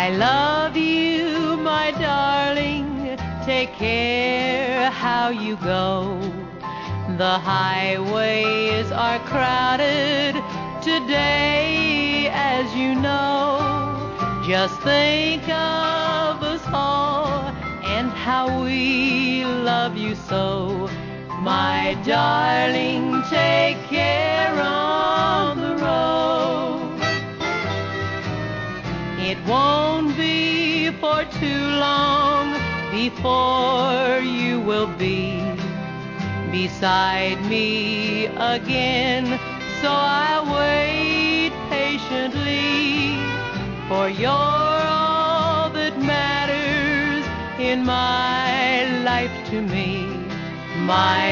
I love you, my darling, take care how you go. The highways are crowded today, as you know. Just think of us all and how we love you so. My darling, take care on the road. It won't be for too long before you will be beside me again, so I'll wait patiently, for you're all that matters in my life to me. My